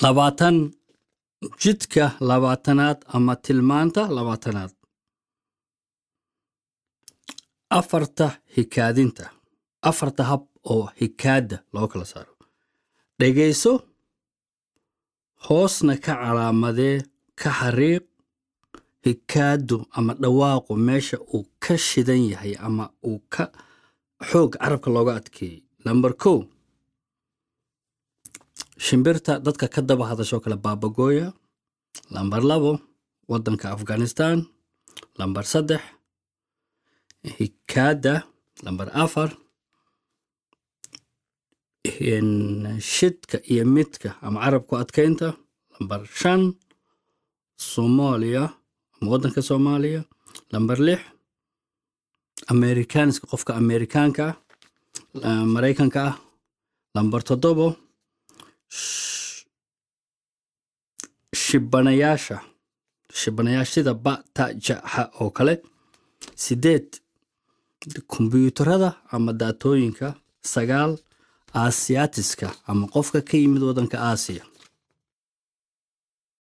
labaatan jidka labaatanaad ama tilmaanta labaatanaad afarta hikaadinta afarta hab oo hikaada loo kala saaro dhegeyso hoosna ka calaamadee ka xariiq hikaadu ama dhawaaqo meesha uu ka shidan yahay ama uu ka xoog carabka looga adkeeyay number 2 shimbirta dadka ka daba hadasho kala baabagoya number 2 wadanka Afghanistan number 3 hikaada number 4 in shidka iyo midka ama carabku adkeynta number 5 Soomaaliya wadanka Soomaaliya number 6 Amerikaanska qofka Amerikaanka Mareykanka number 7 shibanayaashida ba ta ja ha oo kale 8 kombiyuutarada ama daatooyinka 9 Aasiyaatiska ama qofka ka yimid wadanka Aasiya